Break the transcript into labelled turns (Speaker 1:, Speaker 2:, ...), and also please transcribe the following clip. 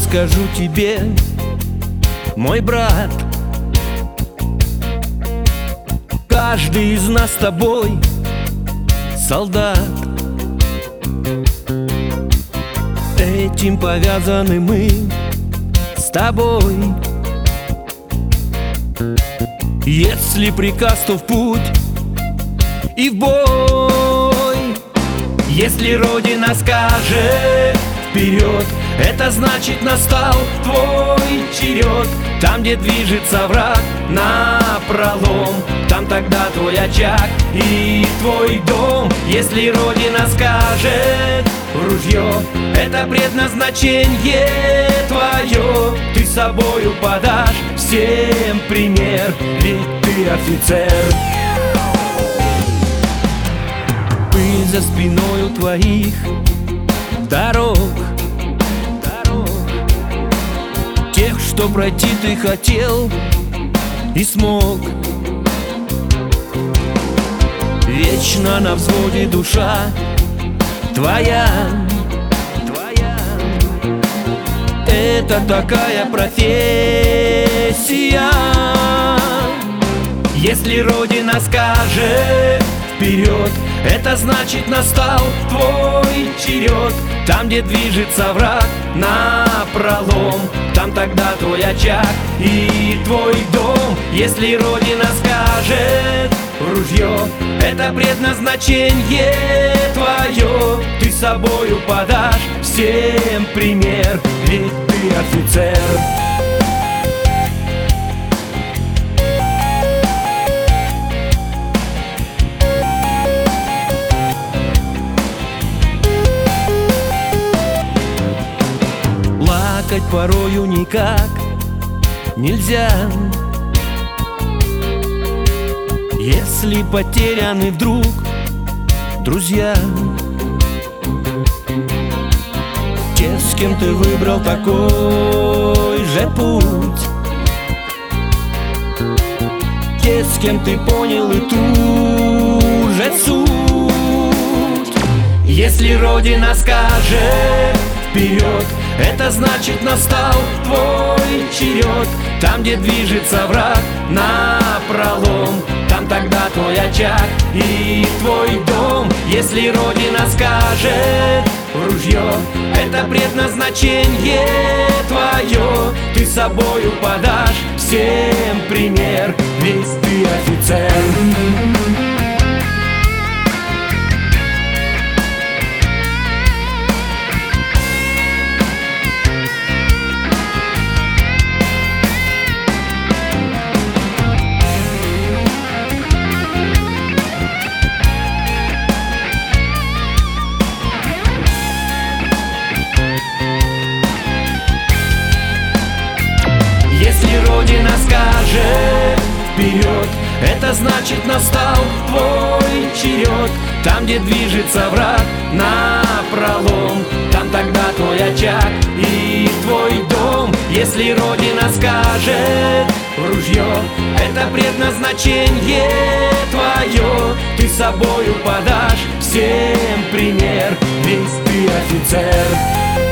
Speaker 1: скажу тебе, мой брат, каждый из нас с тобой солдат. Этим повязаны мы с тобой. Если приказ, то в путь и в бой. Если Родина скажет вперед, это значит настал твой черед. Там, где движется враг напролом, там тогда твой очаг и твой дом. Если Родина скажет в ружье, это предназначение твое. Ты собою подашь всем пример, ведь ты офицер. Пыль за спиною твоих дорог, тех, что пройти ты хотел и смог. Вечно на взводе душа твоя. Это такая профессия. Если Родина скажет вперед, это значит настал твой черед. Там, где движется враг напролом, там тогда твой очаг и твой дом. Если Родина скажет в ружье, это предназначение твое. Ты собою подашь всем пример, ведь ты офицер. Плакать порою никак нельзя, если потеряны вдруг друзья. Те, с кем ты выбрал такой же путь, те, с кем ты понял и ту же суть. Если Родина скажет вперед, это значит настал твой черед. Там, где движется враг напролом, там тогда твой очаг и твой дом. Если Родина скажет в ружье, это предназначение твое. Ты собою подашь всем пример, ведь ты офицер. Если Родина скажет вперед, это значит настал твой черед. Там, где движется враг напролом, там тогда твой очаг и твой дом. Если Родина скажет в ружье, это предназначение твое. Ты собою подашь всем пример, ведь ты офицер.